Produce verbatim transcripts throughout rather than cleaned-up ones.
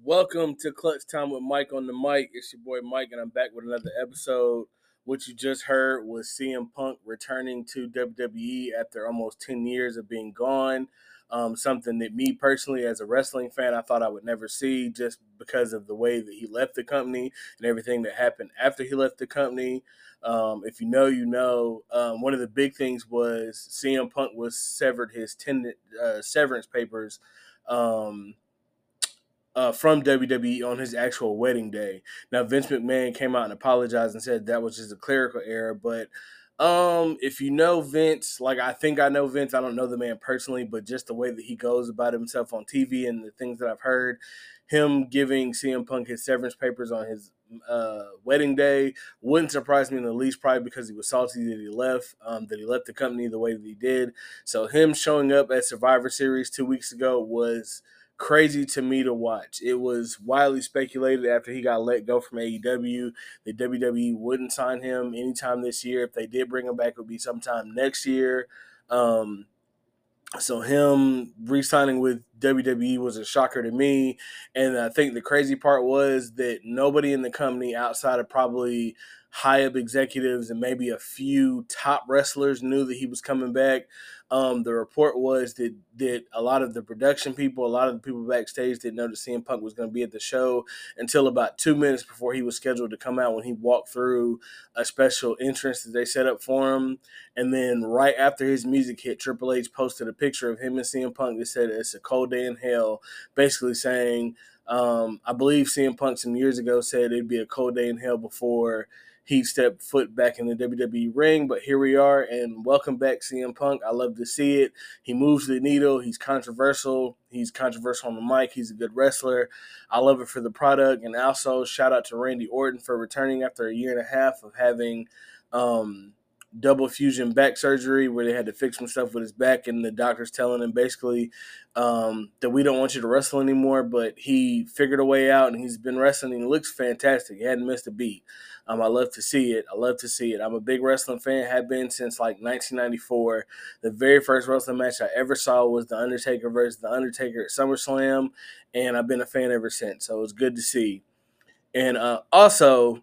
Welcome to Clutch Time with Mike on the mic. It's your boy Mike, and I'm back with another episode. What you just heard was C M Punk returning to W W E after almost ten years of being gone. Um, something that me personally, as a wrestling fan, I thought I would never see just because of the way that he left the company and everything that happened after he left the company. Um, if you know, you know. Um, one of the big things was C M Punk was severed his ten, uh, severance papers. Um, uh, from W W E on his actual wedding day. Now, Vince McMahon came out and apologized and said that was just a clerical error. But um, if you know Vince, like I think I know Vince, I don't know the man personally, but just the way that he goes about himself on T V and the things that I've heard, him giving C M Punk his severance papers on his uh, wedding day wouldn't surprise me in the least, probably because he was salty that he left, um, that he left the company the way that he did. So him showing up at Survivor Series two weeks ago was crazy to me to watch. It was widely speculated after he got let go from A E W that W W E wouldn't sign him anytime this year. If they did bring him back, it would be sometime next year. Um, so him re-signing with W W E was a shocker to me. And I think the crazy part was that nobody in the company outside of probably high-up executives and maybe a few top wrestlers knew that he was coming back. Um, the report was that, that a lot of the production people, a lot of the people backstage didn't know that C M Punk was going to be at the show until about two minutes before he was scheduled to come out, when he walked through a special entrance that they set up for him. And then right after his music hit, Triple H posted a picture of him and C M Punk that said it's a cold day in hell, basically saying, um, I believe C M Punk some years ago said it'd be a cold day in hell before he stepped foot back in the W W E ring, but here we are, and welcome back, C M Punk. I love to see it. He moves the needle. He's controversial. He's controversial on the mic. He's a good wrestler. I love it for the product. And also, shout out to Randy Orton for returning after a year and a half of having um, double fusion back surgery, where they had to fix himself with his back, and the doctors telling him basically um, that we don't want you to wrestle anymore. But he figured a way out, and he's been wrestling. He looks fantastic. He hadn't missed a beat. Um, I love to see it. I love to see it. I'm a big wrestling fan, have been since like nineteen ninety-four. The very first wrestling match I ever saw was The Undertaker versus The Undertaker at SummerSlam, and I've been a fan ever since. So it was good to see. And uh, also,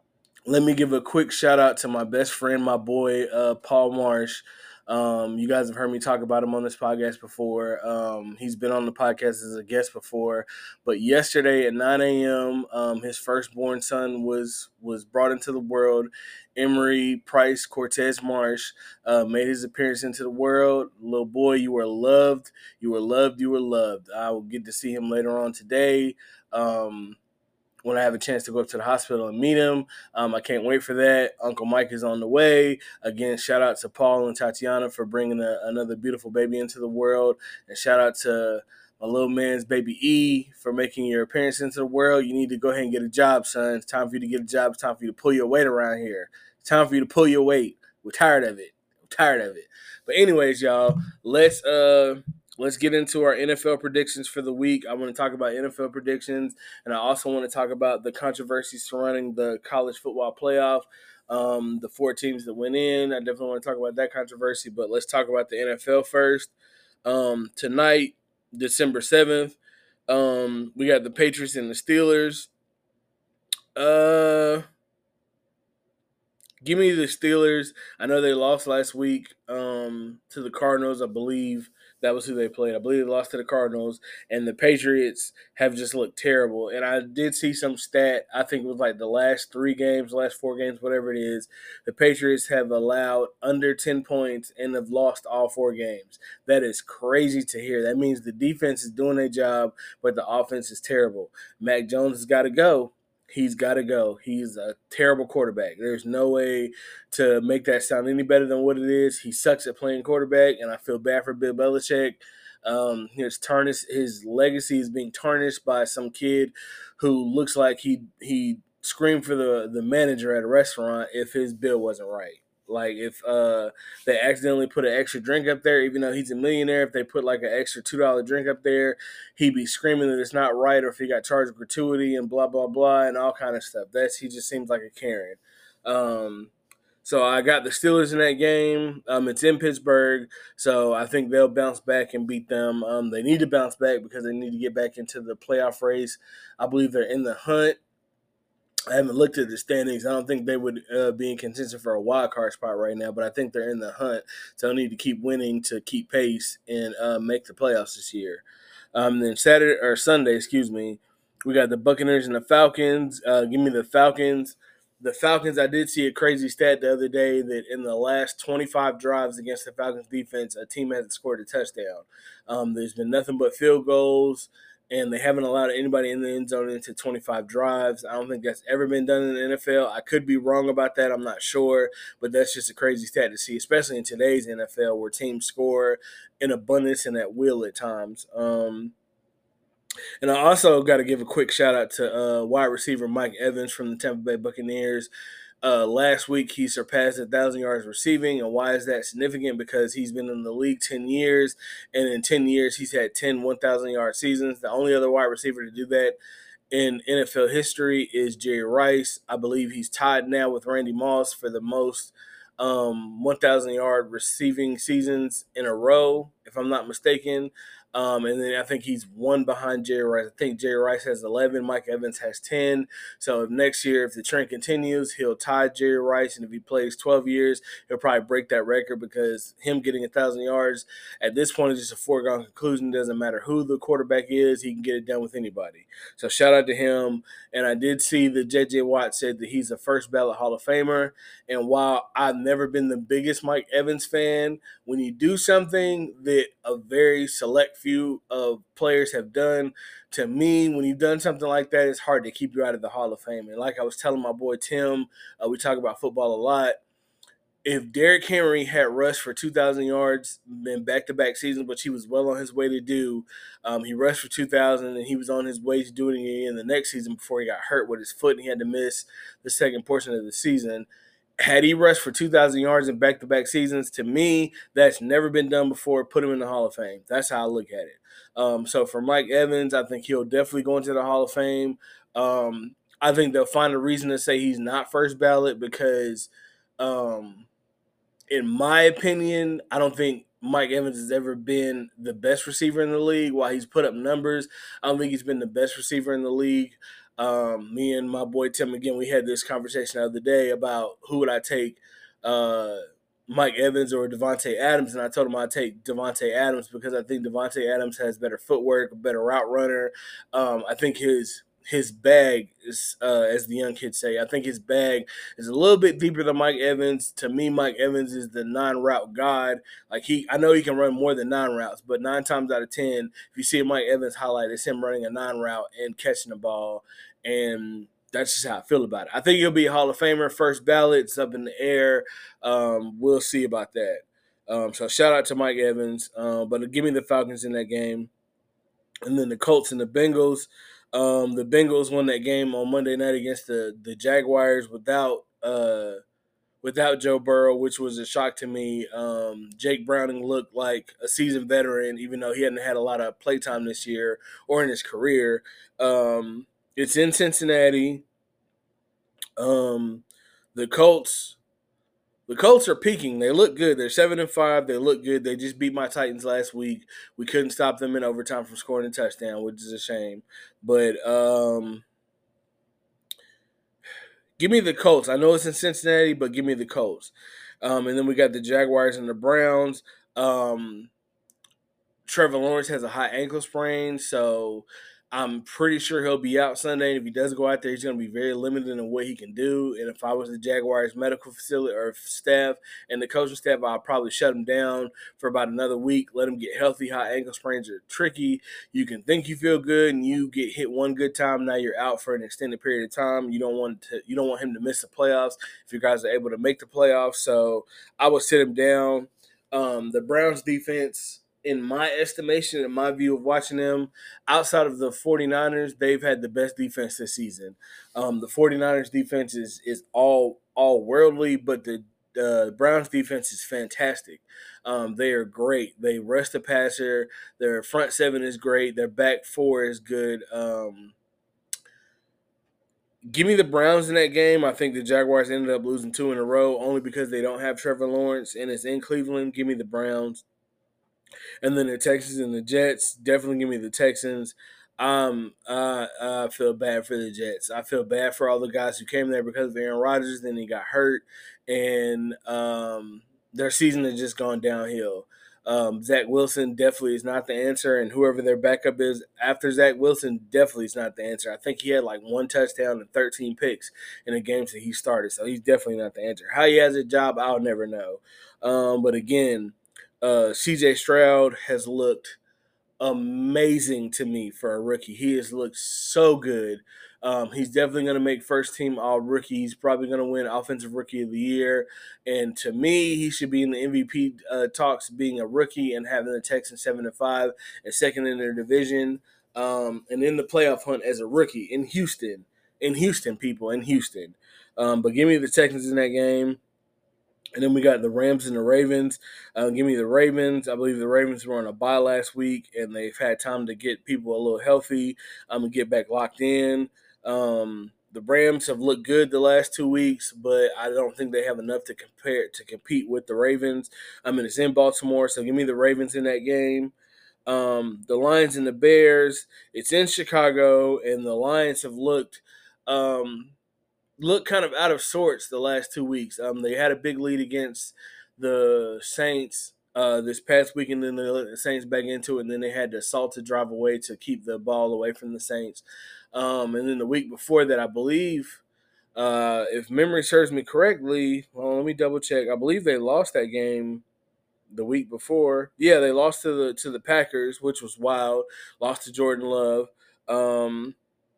let me give a quick shout out to my best friend, my boy, uh, Paul Marsh. Um, you guys have heard me talk about him on this podcast before. Um, he's been on the podcast as a guest before. But yesterday at nine a.m., um, his firstborn son was was brought into the world. Emery Price Cortez Marsh uh, made his appearance into the world. Little boy, you were loved. You were loved. You were loved. I will get to see him later on today. Um, when I have a chance to go up to the hospital and meet him. Um, I can't wait for that. Uncle Mike is on the way. Again, shout out to Paul and Tatiana for bringing a, another beautiful baby into the world. And shout out to my little man's baby E for making your appearance into the world. You need to go ahead and get a job, son. It's time for you to get a job. It's time for you to pull your weight around here. It's time for you to pull your weight. We're tired of it. We're tired of it. But anyways, y'all, let's uh – Let's get into our N F L predictions for the week. I want to talk about N F L predictions, and I also want to talk about the controversy surrounding the college football playoff, um, the four teams that went in. I definitely want to talk about that controversy, but let's talk about the N F L first. Um, tonight, December seventh, um, we got the Patriots and the Steelers. Uh, give me the Steelers. I know they lost last week um, to the Cardinals, I believe. That was who they played. I believe they lost to the Cardinals, and the Patriots have just looked terrible. And I did see some stat, I think it was like the last three games, last four games, whatever it is, the Patriots have allowed under ten points and have lost all four games. That is crazy to hear. That means the defense is doing their job, but the offense is terrible. Mac Jones has got to go. He's got to go. He's a terrible quarterback. There's no way to make that sound any better than what it is. He sucks at playing quarterback, and I feel bad for Bill Belichick. Um, his tarnished, his legacy is being tarnished by some kid who looks like he he screamed for the, the manager at a restaurant if his bill wasn't right. Like if uh, they accidentally put an extra drink up there, even though he's a millionaire, if they put like an extra two dollar drink up there, he'd be screaming that it's not right, or if he got charged gratuity and blah, blah, blah, and all kind of stuff. That's He just seems like a Karen. Um, So I got the Steelers in that game. Um, it's in Pittsburgh, so I think they'll bounce back and beat them. Um, they need to bounce back because they need to get back into the playoff race. I believe they're in the hunt. I haven't looked at the standings. I don't think they would uh, be in contention for a wild card spot right now, but I think they're in the hunt. So they need to keep winning to keep pace and uh, make the playoffs this year. Um, then Saturday or Sunday, excuse me, we got the Buccaneers and the Falcons. Uh, give me the Falcons. The Falcons, I did see a crazy stat the other day that in the last twenty-five drives against the Falcons defense, a team hasn't scored a touchdown. Um, there's been nothing but field goals, and they haven't allowed anybody in the end zone into twenty-five drives. I don't think that's ever been done in the N F L. I could be wrong about that. I'm not sure, but that's just a crazy stat to see, especially in today's N F L where teams score in abundance and at will at times. Um, and I also got to give a quick shout out to uh, wide receiver Mike Evans from the Tampa Bay Buccaneers. Uh, last week, he surpassed one thousand yards receiving. And why is that significant? Because he's been in the league ten years, and in ten years, he's had ten one thousand-yard seasons. The only other wide receiver to do that in N F L history is Jerry Rice. I believe he's tied now with Randy Moss for the most um, one thousand-yard receiving seasons in a row, if I'm not mistaken. Um, and then I think he's one behind Jerry Rice. I think Jerry Rice has eleven. Mike Evans has ten. So if next year, if the trend continues, he'll tie Jerry Rice. And if he plays twelve years, he'll probably break that record because him getting one thousand yards at this point is just a foregone conclusion. It doesn't matter who the quarterback is. He can get it done with anybody. So shout out to him. And I did see that J J. Watt said that he's a first ballot Hall of Famer. And while I've never been the biggest Mike Evans fan, when you do something that a very select few of players have done, to me, when you've done something like that, it's hard to keep you out of the Hall of Fame. And like I was telling my boy Tim, uh, we talk about football a lot. If Derrick Henry had rushed for two thousand yards in back-to-back seasons, which he was well on his way to do, um, he rushed for two thousand, and he was on his way to doing it in the next season before he got hurt with his foot, and he had to miss the second portion of the season. Had he rushed for two thousand yards in back-to-back seasons, to me, that's never been done before. Put him in the Hall of Fame. That's how I look at it. Um, so for Mike Evans, I think he'll definitely go into the Hall of Fame. Um, I think they'll find a reason to say he's not first ballot because um, – in my opinion, I don't think Mike Evans has ever been the best receiver in the league. While he's put up numbers, I don't think he's been the best receiver in the league. Um, me and my boy Tim, again, we had this conversation the other day about who would I take, uh, Mike Evans or Devontae Adams, and I told him I'd take Devontae Adams because I think Devontae Adams has better footwork, a better route runner. Um, I think his his bag is, uh, as the young kids say, I think his bag is a little bit deeper than Mike Evans. To me, Mike Evans is the non-route god. Like he, I know he can run more than nine routes, but nine times out of ten, if you see a Mike Evans highlight, it's him running a non-route and catching the ball, and that's just how I feel about it. I think he'll be a Hall of Famer, first ballot. It's up in the air. Um, we'll see about that. Um, so shout out to Mike Evans, uh, but give me the Falcons in that game, and then the Colts and the Bengals. Um, the Bengals won that game on Monday night against the the Jaguars without uh, without Joe Burrow, which was a shock to me. Um, Jake Browning looked like a seasoned veteran, even though he hadn't had a lot of playtime this year or in his career. Um, it's in Cincinnati. Um, the Colts. The Colts are peaking. They look good. They're seven and five. They look good. They just beat my Titans last week. We couldn't stop them in overtime from scoring a touchdown, which is a shame. But um, give me the Colts. I know it's in Cincinnati, but give me the Colts. Um, and then we got the Jaguars and the Browns. Um, Trevor Lawrence has a high ankle sprain, so I'm pretty sure he'll be out Sunday. And if he does go out there, he's going to be very limited in what he can do. And if I was the Jaguars medical facility or staff and the coaching staff, I'd probably shut him down for about another week, let him get healthy. High ankle sprains are tricky. You can think you feel good, and you get hit one good time. Now you're out for an extended period of time. You don't want to. You don't want him to miss the playoffs if you guys are able to make the playoffs. So I would sit him down. Um, the Browns defense, in my estimation, in my view of watching them, outside of the 49ers, they've had the best defense this season. Um, the 49ers defense is is all all worldly, but the uh, Browns defense is fantastic. Um, they are great. They rush the passer. Their front seven is great. Their back four is good. Um, Give me the Browns in that game. I think the Jaguars ended up losing two in a row only because they don't have Trevor Lawrence and it's in Cleveland. Give me the Browns. And then the Texans and the Jets. Definitely give me the Texans. Um, uh, I feel bad for the Jets. I feel bad for all the guys who came there because of Aaron Rodgers. Then he got hurt, and um, their season has just gone downhill. Um, Zach Wilson definitely is not the answer, and whoever their backup is after Zach Wilson definitely is not the answer. I think he had like one touchdown and thirteen picks in the games that he started, so he's definitely not the answer. How he has a job, I'll never know. Um, but again, uh, C J Stroud has looked amazing to me for a rookie. He has looked so good. Um, he's definitely going to make first team all rookie. He's probably going to win offensive rookie of the year. And to me, he should be in the M V P uh, talks being a rookie and having the Texans seven and five and second in their division. Um, and in the playoff hunt as a rookie in Houston. In Houston, people, in Houston. Um, but give me the Texans in that game. And then we got the Rams and the Ravens. Uh, give me the Ravens. I believe the Ravens were on a bye last week, and they've had time to get people a little healthy um, and get back locked in. Um, the Rams have looked good the last two weeks, but I don't think they have enough to compare to compete with the Ravens. I mean, it's in Baltimore, so give me the Ravens in that game. Um, the Lions and the Bears. It's in Chicago, and the Lions have looked. Um, look kind of out of sorts the last two weeks. Um, they had a big lead against the Saints uh, this past week, and then they let the Saints back into it, and then they had to assault to drive away to keep the ball away from the Saints. Um, and then the week before that, I believe, uh, if memory serves me correctly, well, let me double check. I believe they lost that game the week before. Yeah, they lost to the to the Packers, which was wild. Lost to Jordan Love. Um,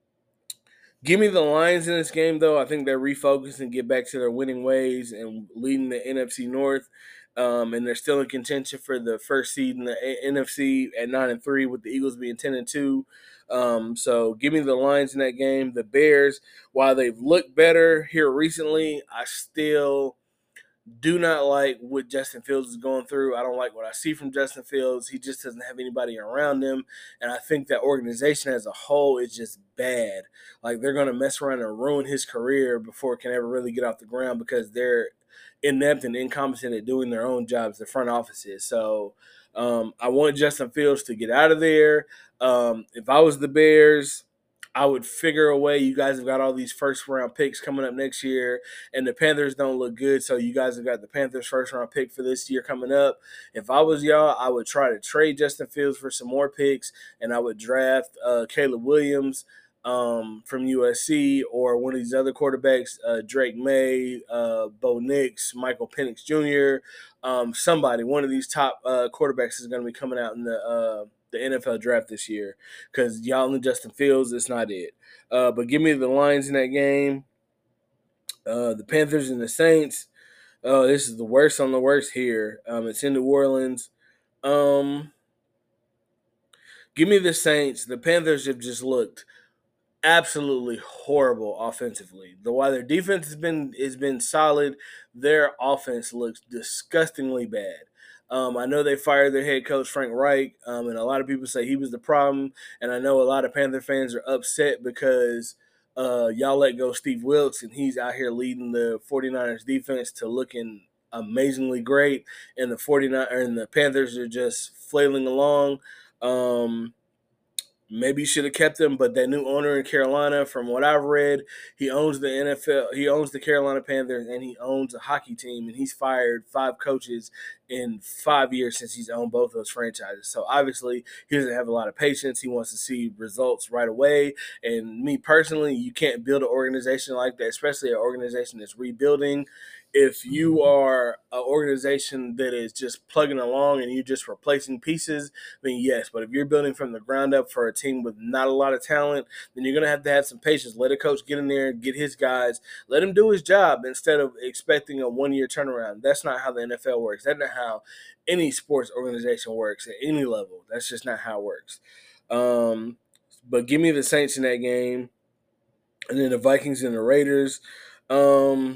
Give me the Lions in this game, though. I think they're refocused and get back to their winning ways and leading the N F C North. Um, and they're still in contention for the first seed in the A- N F C at nine and three, with the Eagles being ten and two. Um, so give me the Lions in that game. The Bears, while they've looked better here recently, I still do not like what Justin Fields is going through. I don't like what I see from Justin Fields. He just doesn't have anybody around him. And I think that organization as a whole is just bad. Like they're going to mess around and ruin his career before it can ever really get off the ground because they're inept and incompetent at doing their own jobs, the front offices. So um, I want Justin Fields to get out of there. Um, if I was the Bears, I would figure a way. You guys have got all these first round picks coming up next year, and the Panthers don't look good. So you guys have got the Panthers first round pick for this year coming up. If I was y'all, I would try to trade Justin Fields for some more picks, and I would draft uh, Caleb Williams um, from U S C or one of these other quarterbacks, uh, Drake May, uh, Bo Nix, Michael Penix Junior Um, somebody, one of these top uh, quarterbacks is going to be coming out in the uh, the N F L draft this year because y'all and Justin Fields, it's not it. Uh, but give me the Lions in that game. Uh, the Panthers and the Saints. Oh, this is the worst on the worst here. Um, it's in New Orleans. Um, give me the Saints. The Panthers have just looked absolutely horrible offensively. The while their defense has been has been solid, their offense looks disgustingly bad. Um, I know they fired their head coach Frank Reich, um, and a lot of people say he was the problem. And I know a lot of Panther fans are upset because uh, y'all let go Steve Wilkes, and he's out here leading the 49ers defense to looking amazingly great, and the 49 and the Panthers are just flailing along. Um, Maybe you should have kept him, but that new owner in Carolina, from what I've read, he owns the N F L, he owns the Carolina Panthers, and he owns a hockey team, and he's fired five coaches in five years since he's owned both those franchises. So obviously, he doesn't have a lot of patience. He wants to see results right away. And me personally, you can't build an organization like that, especially an organization that's rebuilding. If you are an organization that is just plugging along and you're just replacing pieces, then yes. But if you're building from the ground up for a team with not a lot of talent, then you're going to have to have some patience. Let a coach get in there and get his guys. Let him do his job instead of expecting a one-year turnaround. That's not how the N F L works. That's not how any sports organization works at any level. That's just not how it works. Um, but give me the Saints in that game. And then the Vikings and the Raiders. Um,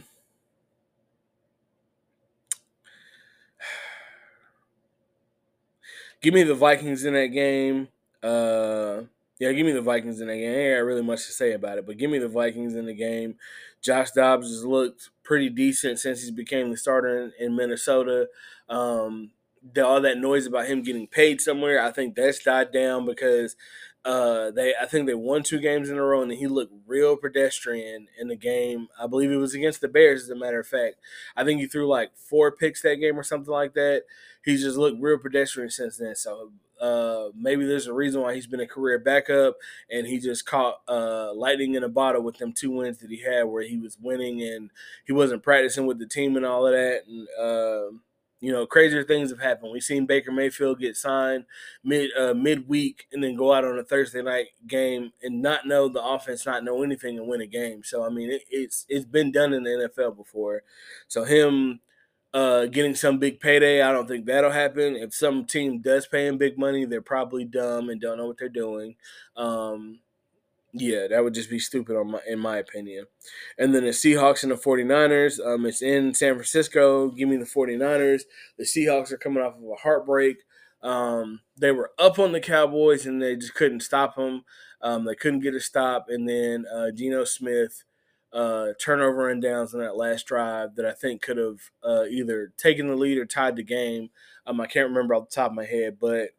give me the Vikings in that game. Uh, Yeah, give me the Vikings in the game. I ain't got really much to say about it, but give me the Vikings in the game. Josh Dobbs has looked pretty decent since he's became the starter in, in Minnesota. Um, the, all that noise about him getting paid somewhere, I think that's died down because uh, they. I think they won two games in a row, and he looked real pedestrian in the game. I believe it was against the Bears, as a matter of fact. I think he threw like four picks that game or something like that. He's just looked real pedestrian since then. So uh, maybe there's a reason why he's been a career backup, and he just caught uh, lightning in a bottle with them two wins that he had, where he was winning and he wasn't practicing with the team and all of that. And uh, you know, crazier things have happened. We've seen Baker Mayfield get signed mid uh, midweek and then go out on a Thursday night game and not know the offense, not know anything, and win a game. So I mean, it, it's it's been done in the N F L before. So him uh, getting some big payday, I don't think that'll happen. If some team does pay him big money, they're probably dumb and don't know what they're doing. Um, yeah, that would just be stupid on my, in my opinion. And then the Seahawks and the 49ers, um, it's in San Francisco. Give me the 49ers. The Seahawks are coming off of a heartbreak. Um, they were up on the Cowboys and they just couldn't stop them. Um, they couldn't get a stop. And then uh, Geno Smith uh, turnover and downs on that last drive that I think could have uh, either taken the lead or tied the game. Um, I can't remember off the top of my head, but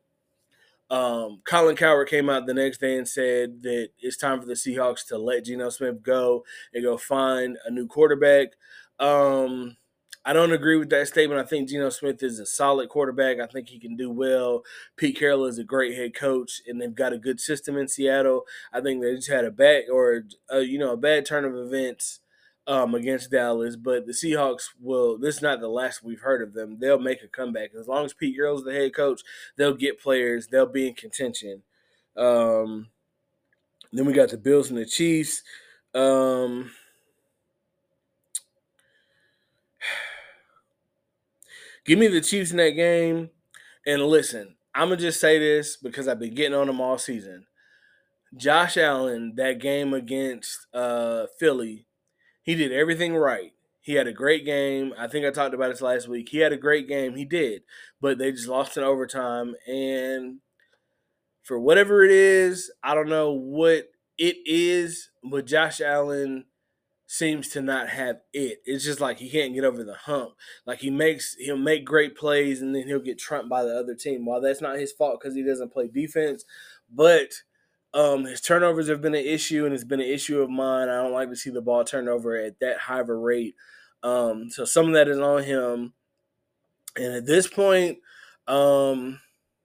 um, Colin Coward came out the next day and said that it's time for the Seahawks to let Geno Smith go and go find a new quarterback. Um, I don't agree with that statement. I think Geno Smith is a solid quarterback. I think he can do well. Pete Carroll is a great head coach, and they've got a good system in Seattle. I think they just had a bad or a, you know a bad turn of events um, against Dallas, but the Seahawks will. This is not the last we've heard of them. They'll make a comeback as long as Pete Carroll's the head coach. They'll get players. They'll be in contention. Um, then we got the Bills and the Chiefs. Um, give me the Chiefs in that game. And listen, I'm gonna just say this because I've been getting on them all season. Josh Allen, that game against uh, Philly, he did everything right. He had a great game. I think I talked about this last week. He had a great game. He did, but they just lost in overtime. And for whatever it is, I don't know what it is, but Josh Allen seems to not have it. It's just like he can't get over the hump. Like he makes he'll make great plays and then he'll get trumped by the other team. While that's not his fault because he doesn't play defense, but um, his turnovers have been an issue and it's been an issue of mine. I don't like to see the ball turned over at that high of a rate. Um, so some of that is on him. And at this point, um,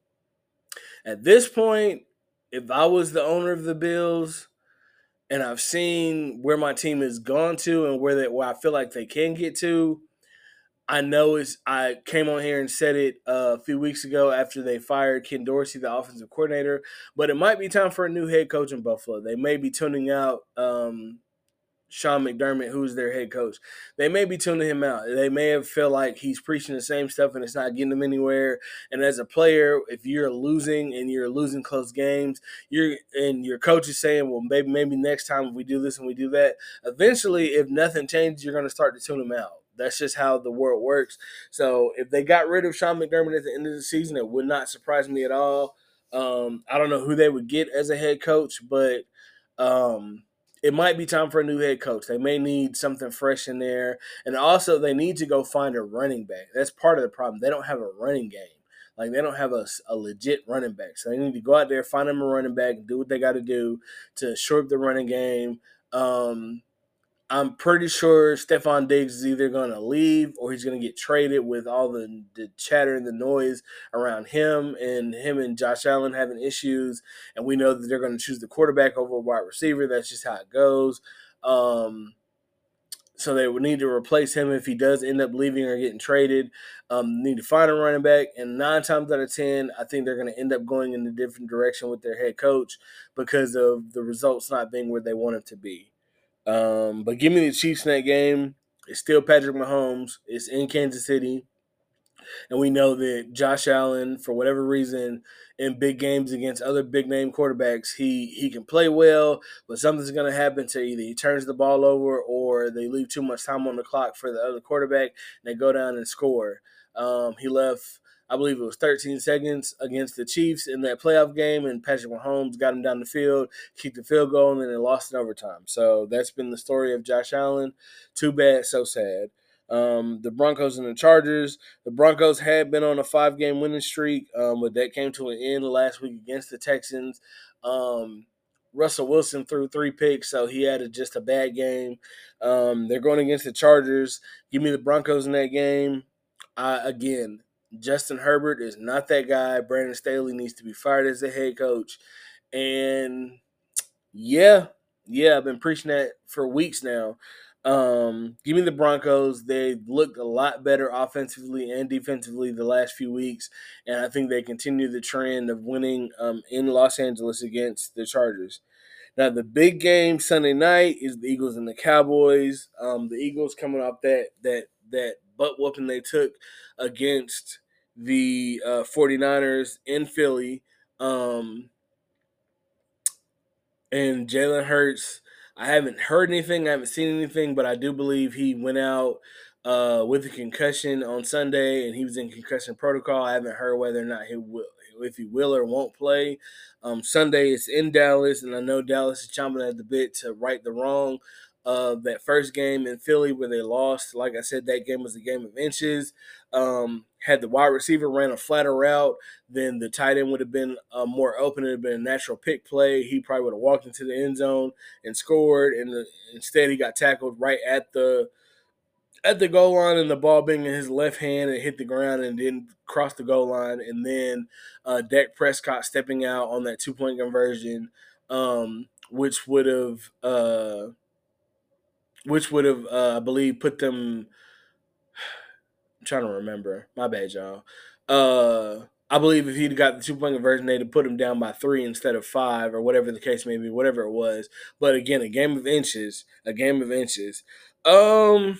at this point, if I was the owner of the Bills, and I've seen where my team has gone to and where they where I feel like they can get to. I know it's I came on here and said it uh, a few weeks ago after they fired Ken Dorsey, the offensive coordinator, but it might be time for a new head coach in Buffalo. They may be tuning out um, Sean McDermott, who's their head coach. They may be tuning him out. They may have felt like he's preaching the same stuff and it's not getting them anywhere. And as a player, if you're losing and you're losing close games, you're and your coach is saying, well, maybe maybe next time if we do this and we do that, eventually, if nothing changes, you're going to start to tune him out. That's just how the world works. So if they got rid of Sean McDermott at the end of the season, it would not surprise me at all. Um, I don't know who they would get as a head coach, but um, – it might be time for a new head coach. They may need something fresh in there. And also, they need to go find a running back. That's part of the problem. They don't have a running game. Like, they don't have a, a legit running back. So they need to go out there, find them a running back, and do what they got to do to shore up the running game. Um, I'm pretty sure Stephon Diggs is either going to leave or he's going to get traded with all the, the chatter and the noise around him and him and Josh Allen having issues. And we know that they're going to choose the quarterback over a wide receiver. That's just how it goes. Um, so they would need to replace him if he does end up leaving or getting traded. Um, need to find a running back. And nine times out of ten, I think they're going to end up going in a different direction with their head coach because of the results not being where they want it to be. Um, but give me the Chiefs in that game. It's still Patrick Mahomes. It's in Kansas City. And we know that Josh Allen, for whatever reason, in big games against other big-name quarterbacks, he he can play well, but something's going to happen to either he turns the ball over or they leave too much time on the clock for the other quarterback, and they go down and score. Um, he left – I believe it was thirteen seconds against the Chiefs in that playoff game, and Patrick Mahomes got him down the field, kicked the field goal, and then they lost in overtime. So that's been the story of Josh Allen. Too bad, so sad. Um, the Broncos and the Chargers. The Broncos had been on a five-game winning streak, um, but that came to an end last week against the Texans. Um, Russell Wilson threw three picks, so he had a, just a bad game. Um, they're going against the Chargers. Give me the Broncos in that game. Uh, again, Justin Herbert is not that guy. Brandon Staley needs to be fired as the head coach. And yeah, yeah, I've been preaching that for weeks now. Um, give me the Broncos. They looked a lot better offensively and defensively the last few weeks, and I think they continue the trend of winning um, in Los Angeles against the Chargers. Now, the big game Sunday night is the Eagles and the Cowboys. Um, the Eagles coming off that that that butt whooping they took against the uh, 49ers in Philly. Um, and Jalen Hurts, I haven't heard anything, I haven't seen anything, but I do believe he went out uh, with a concussion on Sunday, and he was in concussion protocol. I haven't heard whether or not he will, if he will or won't play. Um, Sunday is in Dallas, and I know Dallas is chomping at the bit to right the wrong of that first game in Philly where they lost. Like I said, that game was a game of inches. Um, had the wide receiver ran a flatter route, then the tight end would have been uh, more open. It would have been a natural pick play. He probably would have walked into the end zone and scored, and the, instead he got tackled right at the at the goal line, and the ball being in his left hand and hit the ground and didn't cross the goal line. And then uh, Dak Prescott stepping out on that two-point conversion, um, which would have, uh, which would have, uh, I believe, put them. I'm trying to remember. My bad, y'all. Uh, I believe if he'd got the two-point conversion, they'd have put him down by three instead of five, or whatever the case may be, whatever it was. But again, a game of inches, a game of inches. Um,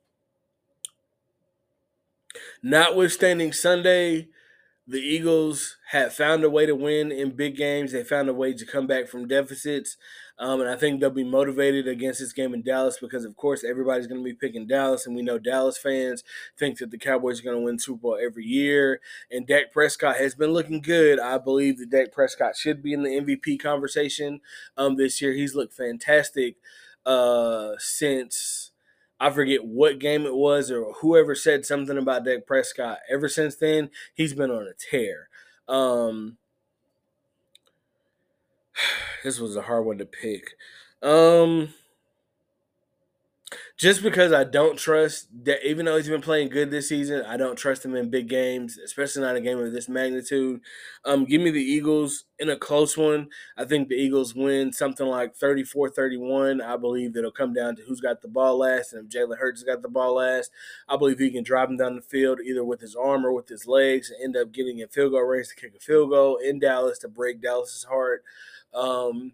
notwithstanding Sunday, the Eagles have found a way to win in big games. They found a way to come back from deficits. Um, and I think they'll be motivated against this game in Dallas because, of course, everybody's going to be picking Dallas. And we know Dallas fans think that the Cowboys are going to win Super Bowl every year. And Dak Prescott has been looking good. I believe that Dak Prescott should be in the M V P conversation um, this year. He's looked fantastic uh, since – I forget what game it was or whoever said something about Dak Prescott. Ever since then, he's been on a tear. Um, this was a hard one to pick. Um, just because I don't trust that, even though he's been playing good this season, I don't trust him in big games, especially not a game of this magnitude. Um, give me the Eagles in a close one. I think the Eagles win something like thirty-four thirty-one. I believe it'll come down to who's got the ball last, and if Jalen Hurts got the ball last, I believe he can drive him down the field either with his arm or with his legs and end up getting in field goal range to kick a field goal in Dallas to break Dallas's heart. Um,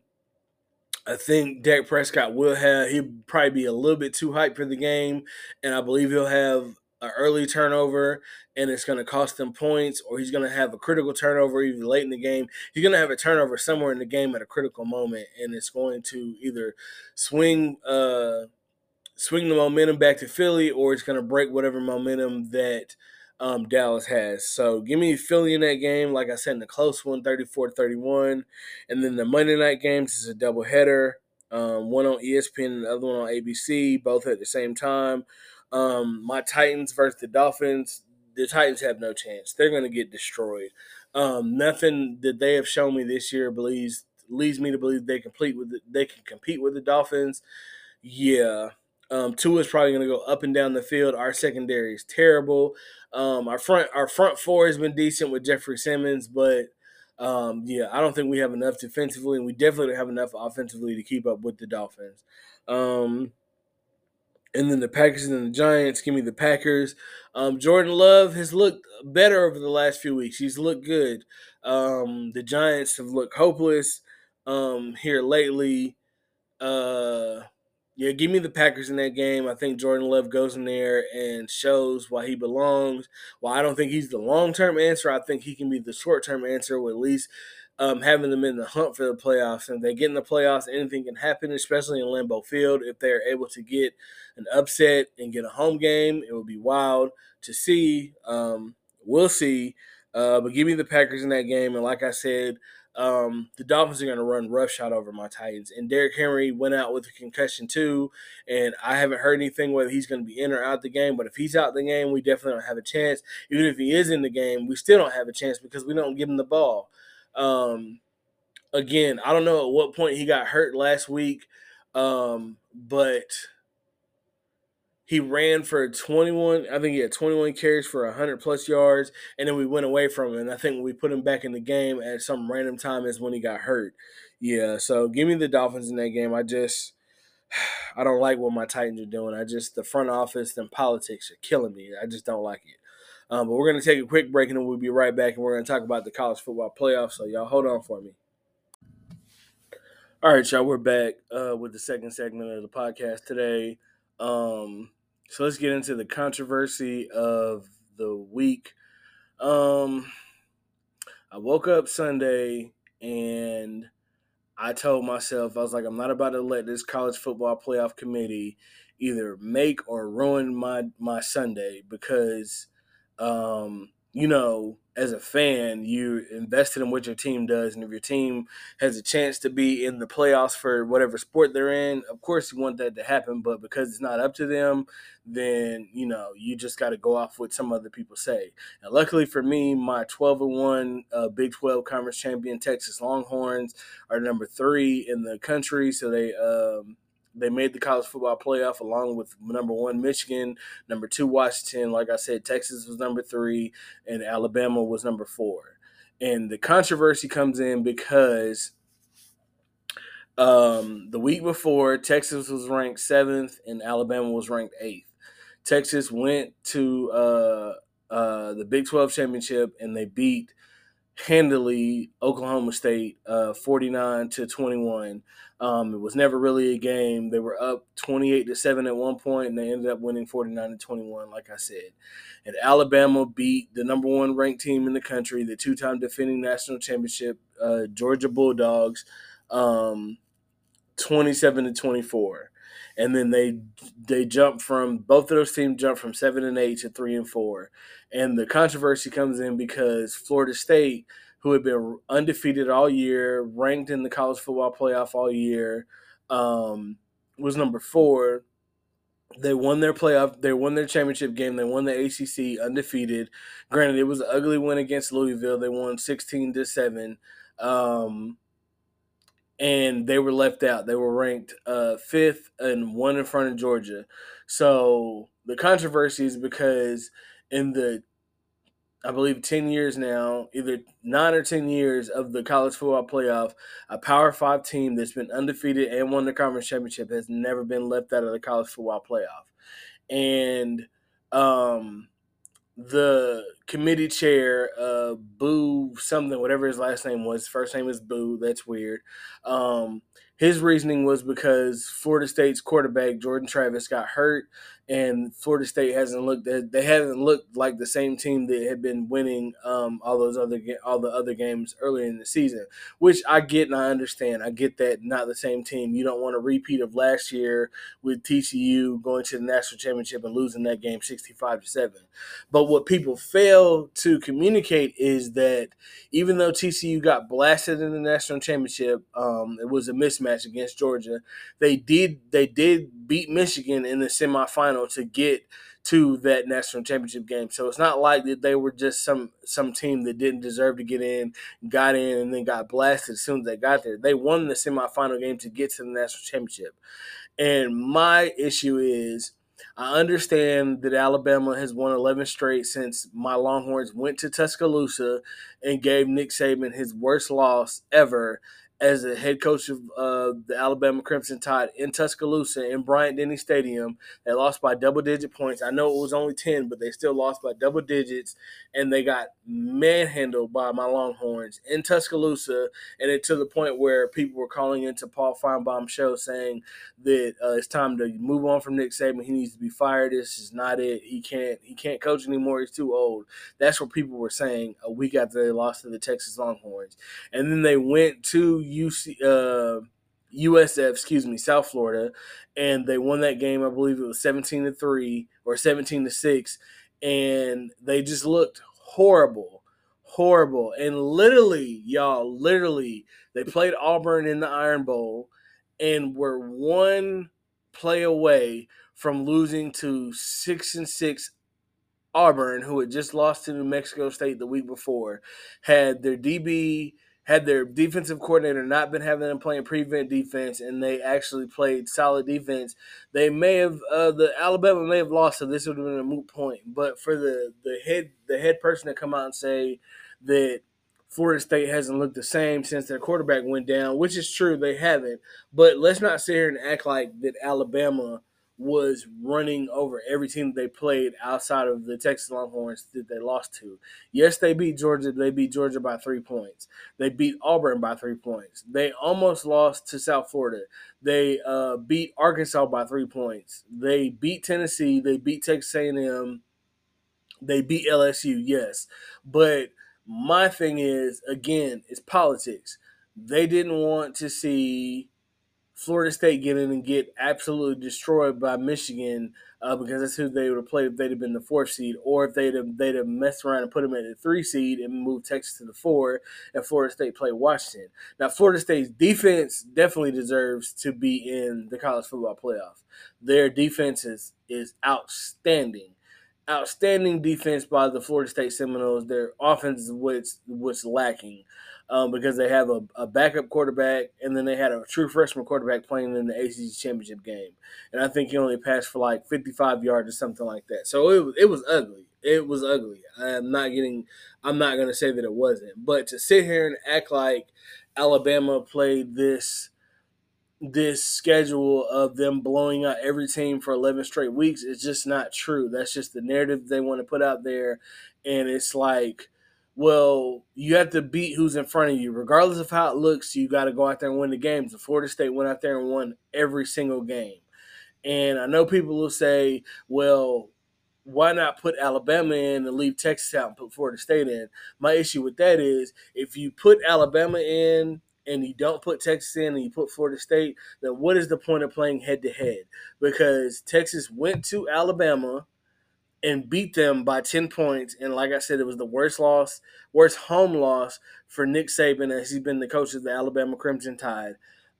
I think Dak Prescott will have, he'll probably be a little bit too hyped for the game, and I believe he'll have an early turnover, and it's going to cost him points, or he's going to have a critical turnover even late in the game. He's going to have a turnover somewhere in the game at a critical moment, and it's going to either swing uh, swing the momentum back to Philly, or it's going to break whatever momentum that um, Dallas has. So give me Philly in that game. Like I said, in the close one, thirty-four thirty-one. And then the Monday night games is a doubleheader. Um, one on E S P N and the other one on A B C, both at the same time. Um, my Titans versus the Dolphins. The Titans have no chance. They're going to get destroyed. Um, nothing that they have shown me this year believes leads me to believe they complete with the, they can compete with the Dolphins. Yeah. Um, Tua is probably going to go up and down the field. Our secondary is terrible. Um, our front our front four has been decent with Jeffrey Simmons, but um, yeah, I don't think we have enough defensively, and we definitely don't have enough offensively to keep up with the Dolphins. Um, and then the Packers and the Giants. Give me the Packers. Um, Jordan Love has looked better over the last few weeks. He's looked good. Um, the Giants have looked hopeless um, here lately. Uh, yeah, give me the Packers in that game. I think Jordan Love goes in there and shows why he belongs. While I don't think he's the long-term answer, I think he can be the short-term answer with at least um, having them in the hunt for the playoffs. And if they get in the playoffs, anything can happen, especially in Lambeau Field. If they're able to get an upset and get a home game, it would be wild to see. Um, we'll see. Uh, but give me the Packers in that game. And like I said, um, the Dolphins are going to run roughshod over my Titans. And Derrick Henry went out with a concussion too. And I haven't heard anything whether he's going to be in or out the game. But if he's out the game, we definitely don't have a chance. Even if he is in the game, we still don't have a chance because we don't give him the ball. Um, again, I don't know at what point he got hurt last week, um, but he ran for twenty-one. I think he had twenty-one carries for one hundred plus yards, and then we went away from him. And I think when we put him back in the game at some random time is when he got hurt. Yeah, so give me the Dolphins in that game. I just I don't like what my Titans are doing. I just the front office and politics are killing me. I just don't like it. Um, but we're going to take a quick break, and then we'll be right back, and we're going to talk about the college football playoffs. So y'all hold on for me. All right, y'all, we're back uh, with the second segment of the podcast today. Um, so let's get into the controversy of the week. Um, I woke up Sunday and I told myself, I was like, I'm not about to let this college football playoff committee either make or ruin my, my Sunday because, um, you know, as a fan, you invested in what your team does. And if your team has a chance to be in the playoffs for whatever sport they're in, of course you want that to happen. But because it's not up to them, then, you know, you just got to go off what some other people say. And luckily for me, my twelve and one uh, Big twelve Conference champion Texas Longhorns are number three in the country. So they um, they made the college football playoff along with number one Michigan, number two Washington. Like I said, Texas was number three, and Alabama was number four. And the controversy comes in because um, the week before, Texas was ranked seventh and Alabama was ranked eighth. Texas went to uh, uh, the Big twelve championship and they beat handily Oklahoma State uh, forty-nine to twenty-one. Um, it was never really a game. They were up twenty-eight to seven at one point, and they ended up winning forty-nine to twenty-one, like I said. And Alabama beat the number one ranked team in the country, the two-time defending national championship, uh, Georgia Bulldogs, um, twenty-seven to twenty-four. And then they they jumped from both of those teams jumped from seven and eight to three and four. And the controversy comes in because Florida State, who had been undefeated all year, ranked in the college football playoff all year, um, was number four. They won their playoff. They won their championship game. They won the A C C undefeated. Granted, it was an ugly win against Louisville. They won sixteen to seven. Um, and they were left out. They were ranked uh, fifth and one in front of Georgia. So the controversy is because in the, I believe, ten years now, either nine or ten years of the college football playoff, a Power Five team that's been undefeated and won the conference championship has never been left out of the college football playoff. And um, the committee chair, uh, Boo something, whatever his last name was, first name is Boo, that's weird. Um, his reasoning was because Florida State's quarterback, Jordan Travis, got hurt, and Florida State hasn't looked they haven't looked like the same team that had been winning um, all those other all the other games earlier in the season, which I get and I understand. I get that not the same team. You don't want a repeat of last year with T C U going to the national championship and losing that game sixty-five to seven. But what people fail to communicate is that even though T C U got blasted in the national championship, um, it was a mismatch against Georgia. They did they did beat Michigan in the semifinal to get to that national championship game. So it's not like that they were just some some team that didn't deserve to get in, got in, and then got blasted as soon as they got there. They won the semifinal game to get to the national championship. And my issue is, I understand that Alabama has won eleven straight since my Longhorns went to Tuscaloosa and gave Nick Saban his worst loss ever as a head coach of uh, the Alabama Crimson Tide in Tuscaloosa in Bryant-Denny Stadium. They lost by double-digit points. I know it was only ten, but they still lost by double digits, and they got manhandled by my Longhorns in Tuscaloosa, and it to the point where people were calling into Paul Feinbaum's show saying that uh, it's time to move on from Nick Saban. He needs to be fired. This is not it. He can't he can't coach anymore. He's too old. That's what people were saying a week after they lost to the Texas Longhorns. And then they went to U C, uh, U S F, excuse me, South Florida, and they won that game. I believe it was seventeen to three or seventeen to six, and they just looked horrible, horrible. And literally, y'all, literally, they played Auburn in the Iron Bowl and were one play away from losing to six and six Auburn, who had just lost to New Mexico State the week before. Had their D B, had their defensive coordinator not been having them playing prevent defense, and they actually played solid defense, they may have uh, the Alabama may have lost, so this would have been a moot point. But for the the head the head person to come out and say that Florida State hasn't looked the same since their quarterback went down, which is true, they haven't. But let's not sit here and act like that Alabama was running over every team they played outside of the Texas Longhorns that they lost to. Yes, they beat Georgia. They beat Georgia by three points. They beat Auburn by three points. They almost lost to South Florida. They uh, beat Arkansas by three points. They beat Tennessee. They beat Texas A and M. They beat L S U, yes. But my thing is, again, it's politics. They didn't want to see Florida State get in and get absolutely destroyed by Michigan uh, because that's who they would have played if they'd have been the fourth seed, or if they'd have, they'd have messed around and put them at the three seed and moved Texas to the four, and Florida State played Washington. Now, Florida State's defense definitely deserves to be in the college football playoff. Their defense is, is outstanding. Outstanding defense by the Florida State Seminoles. Their offense is what's, what's lacking. Um, because they have a, a backup quarterback, and then they had a true freshman quarterback playing in the A C C championship game. And I think he only passed for like fifty-five yards or something like that. So it was, it was ugly. It was ugly. I'm not getting – I'm not going to say that it wasn't. But to sit here and act like Alabama played this – this schedule of them blowing out every team for eleven straight weeks is just not true. That's just the narrative they want to put out there. And it's like, well, you have to beat who's in front of you. Regardless of how it looks, you got to go out there and win the games. The Florida State went out there and won every single game. And I know people will say, well, why not put Alabama in and leave Texas out and put Florida State in? My issue with that is if you put Alabama in and you don't put Texas in and you put Florida State, then what is the point of playing head-to-head? Because Texas went to Alabama and beat them by ten points. And like I said, it was the worst loss, worst home loss for Nick Saban as he's been the coach of the Alabama Crimson Tide.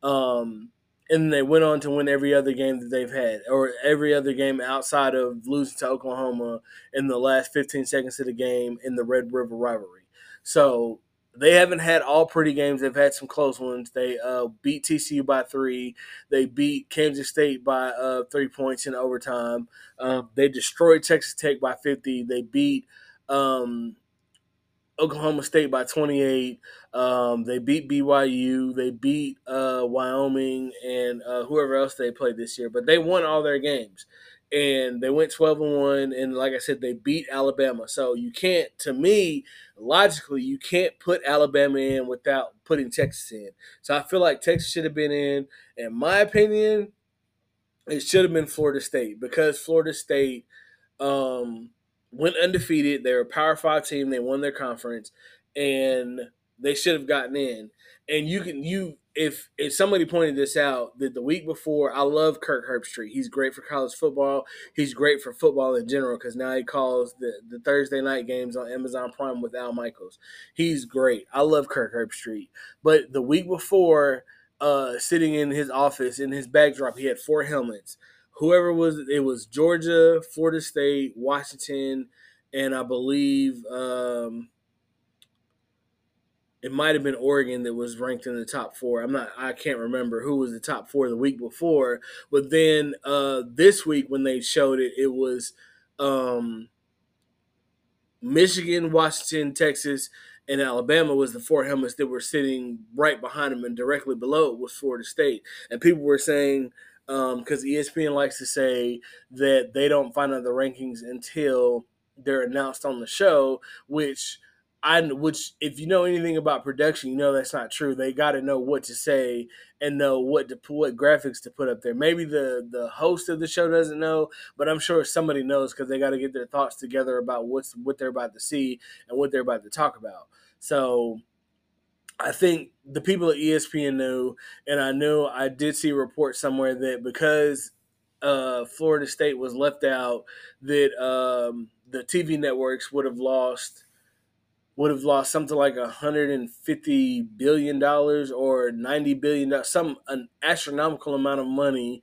Um, and they went on to win every other game that they've had, or every other game outside of losing to Oklahoma in the last fifteen seconds of the game in the Red River rivalry. So they haven't had all pretty games. They've had some close ones. They uh, beat T C U by three. They beat Kansas State by uh, three points in overtime. Um, they destroyed Texas Tech by fifty. They beat um, Oklahoma State by twenty-eight. Um, they beat B Y U. They beat uh, Wyoming and uh, whoever else they played this year. But they won all their games. And they went twelve and one, and like I said, they beat Alabama. So you can't, to me, logically, you can't put Alabama in without putting Texas in. So I feel like Texas should have been in. In my opinion, it should have been Florida State because Florida State um, went undefeated. They were a Power Five team. They won their conference, and they should have gotten in. And you can you if if somebody pointed this out that the week before, I love Kirk Herbstreit. He's great for college football. He's great for football in general because now he calls the, the Thursday night games on Amazon Prime with Al Michaels. He's great. I love Kirk Herbstreit. But the week before, uh, sitting in his office in his backdrop, he had four helmets. Whoever was it was Georgia, Florida State, Washington, and I believe. Um, It might have been Oregon that was ranked in the top four. I'm not. I can't remember who was the top four the week before. But then uh, this week when they showed it, it was um, Michigan, Washington, Texas, and Alabama was the four helmets that were sitting right behind them, and directly below it was Florida State. And people were saying, because um, E S P N likes to say that they don't find out the rankings until they're announced on the show, which – I, which, if you know anything about production, you know that's not true. They got to know what to say and know what to what graphics to put up there. Maybe the, the host of the show doesn't know, but I'm sure somebody knows because they got to get their thoughts together about what's what they're about to see and what they're about to talk about. So I think the people at E S P N knew, and I knew I did see a report somewhere that because uh, Florida State was left out, that um, the T V networks would have lost would have lost something like one hundred fifty billion dollars or ninety billion dollars, some an astronomical amount of money,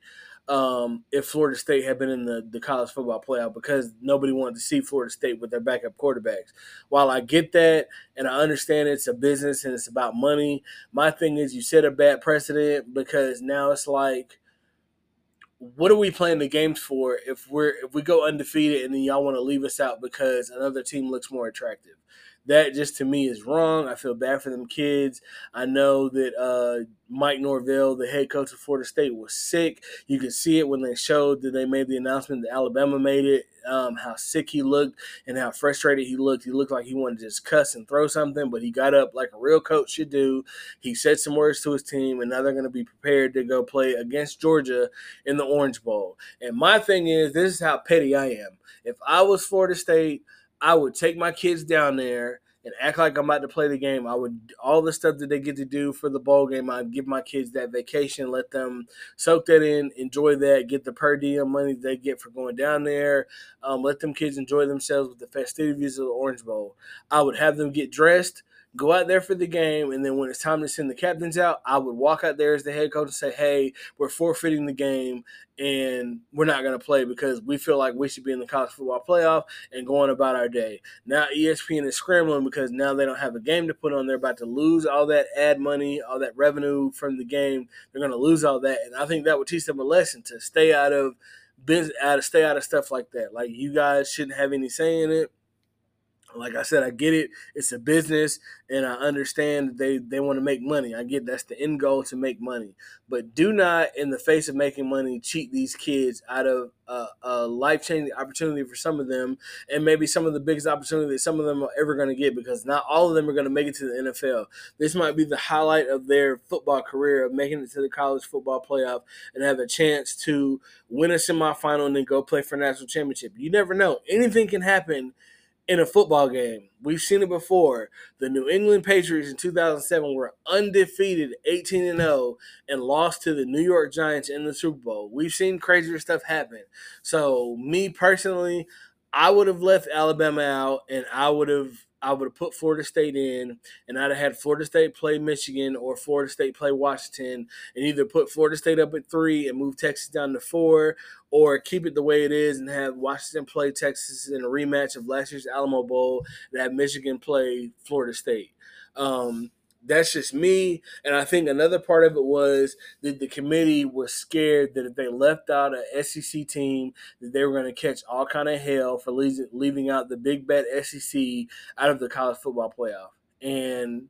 um, if Florida State had been in the, the college football playoff, because nobody wanted to see Florida State with their backup quarterbacks. While I get that and I understand it's a business and it's about money, my thing is you set a bad precedent, because now it's like, what are we playing the games for if we're if we go undefeated and then y'all want to leave us out because another team looks more attractive? That just to me is wrong. I feel bad for them kids. I know that uh, Mike Norvell, the head coach of Florida State, was sick. You could see it when they showed that they made the announcement that Alabama made it, um, how sick he looked and how frustrated he looked. He looked like he wanted to just cuss and throw something, but he got up like a real coach should do. He said some words to his team, and now they're going to be prepared to go play against Georgia in the Orange Bowl. And my thing is, this is how petty I am. If I was Florida State, I would take my kids down there and act like I'm about to play the game. I would, all the stuff that they get to do for the bowl game, I'd give my kids that vacation, let them soak that in, enjoy that, get the per diem money they get for going down there, um, let them kids enjoy themselves with the festivities of the Orange Bowl. I would have them get dressed, go out there for the game, and then when it's time to send the captains out, I would walk out there as the head coach and say, hey, we're forfeiting the game and we're not going to play because we feel like we should be in the college football playoff and going about our day. Now E S P N is scrambling because now they don't have a game to put on. They're about to lose all that ad money, all that revenue from the game. They're going to lose all that, and I think that would teach them a lesson to stay out of business, out of stay out of stuff like that. Like, you guys shouldn't have any say in it. Like I said, I get it. It's a business, and I understand they, they want to make money. I get that's the end goal, to make money. But do not, in the face of making money, cheat these kids out of a, a life-changing opportunity for some of them, and maybe some of the biggest opportunity that some of them are ever going to get, because not all of them are going to make it to the N F L. This might be the highlight of their football career, of making it to the college football playoff and have a chance to win a semifinal and then go play for a national championship. You never know. Anything can happen in a football game. We've seen it before. The New England Patriots in two thousand seven were undefeated, eighteen and oh, and lost to the New York Giants in the Super Bowl. We've seen crazier stuff happen. So, me personally, I would have left Alabama out, and I would have I would have put Florida State in, and I'd have had Florida State play Michigan or Florida State play Washington, and either put Florida State up at three and move Texas down to four, or keep it the way it is and have Washington play Texas in a rematch of last year's Alamo Bowl and have Michigan play Florida State. Um, that's just me. And I think another part of it was that the committee was scared that if they left out an S E C team, that they were going to catch all kind of hell for leaving out the big bad S E C out of the college football playoff. And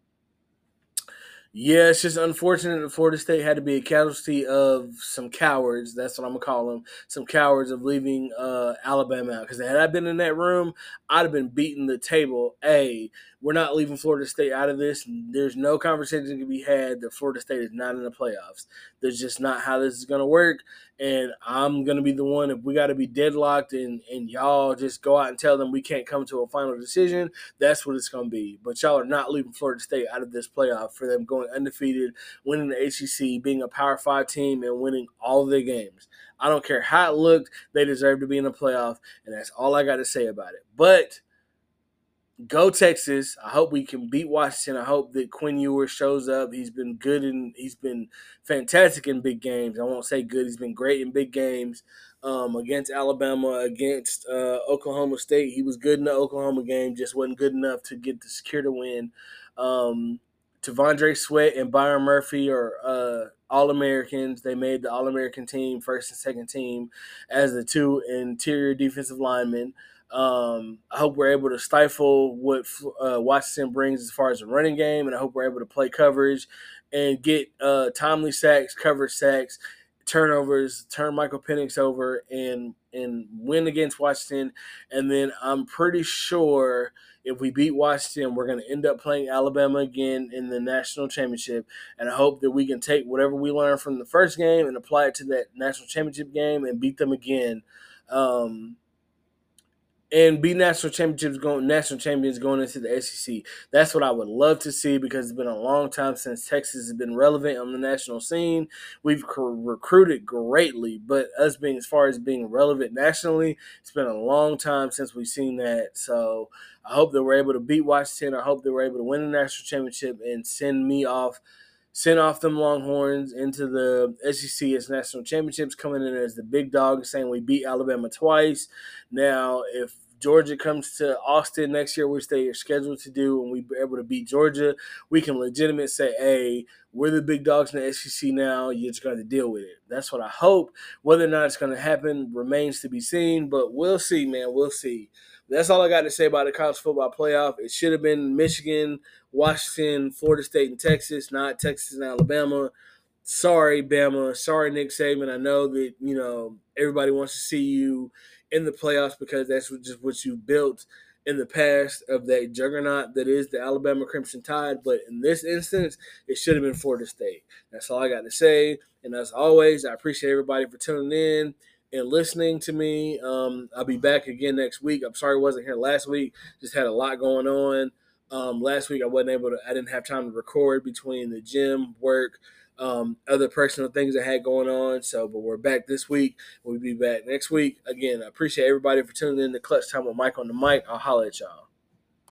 yeah, it's just unfortunate that Florida State had to be a casualty of some cowards. That's what I'm going to call them. Some cowards of leaving uh, Alabama out. Because had I been in that room, I'd have been beating the table. Hey, we're not leaving Florida State out of this. There's no conversation to be had that Florida State is not in the playoffs. That's just not how this is going to work. And I'm going to be the one, if we got to be deadlocked and, and y'all just go out and tell them we can't come to a final decision, that's what it's going to be. But y'all are not leaving Florida State out of this playoff for them going undefeated, winning the A C C, being a Power Five team, and winning all of their games. I don't care how it looked. They deserve to be in the playoff, and that's all I got to say about it. But go Texas. I hope we can beat Washington. I hope that Quinn Ewers shows up. He's been good and he's been fantastic in big games. I won't say good. He's been great in big games um, against Alabama, against uh, Oklahoma State. He was good in the Oklahoma game, just wasn't good enough to get the secure to win. Um, T'Vondre Sweat and Byron Murphy are uh, All-Americans. They made the All-American team, first and second team, as the two interior defensive linemen. Um, I hope we're able to stifle what uh, Washington brings as far as the running game, and I hope we're able to play coverage and get uh, timely sacks, coverage sacks, turnovers, turn Michael Penix over, and and win against Washington. And then I'm pretty sure if we beat Washington, we're going to end up playing Alabama again in the national championship. And I hope that we can take whatever we learned from the first game and apply it to that national championship game and beat them again. Um, and be national championships going national champions going into the S E C. That's what I would love to see because it's been a long time since Texas has been relevant on the national scene. We've recruited greatly, but us being as far as being relevant nationally, it's been a long time since we've seen that. So I hope that we're able to beat Washington. I hope that we're able to win the national championship and send me off send off them Longhorns into the S E C as national championships, coming in as the big dog, saying we beat Alabama twice. Now, if Georgia comes to Austin next year, which they are scheduled to do, and we're able to beat Georgia, we can legitimately say, hey, we're the big dogs in the S E C now. You're just going to deal with it. That's what I hope. Whether or not it's going to happen remains to be seen, but we'll see, man. We'll see. That's all I got to say about the college football playoff. It should have been Michigan, Washington, Florida State, and Texas, not Texas and Alabama. Sorry, Bama. Sorry, Nick Saban. I know that, you know, everybody wants to see you in the playoffs because that's just what you built in the past of that juggernaut that is the Alabama Crimson Tide. But in this instance, it should have been Florida State. That's all I got to say. And as always, I appreciate everybody for tuning in and listening to me. Um, I'll be back again next week. I'm sorry I wasn't here last week. Just had a lot going on. Um, last week I wasn't able to, I didn't have time to record between the gym, work, um, other personal things I had going on. So, but we're back this week. We'll be back next week. Again, I appreciate everybody for tuning in to Clutch Time with Mike on the mic. I'll holler at y'all.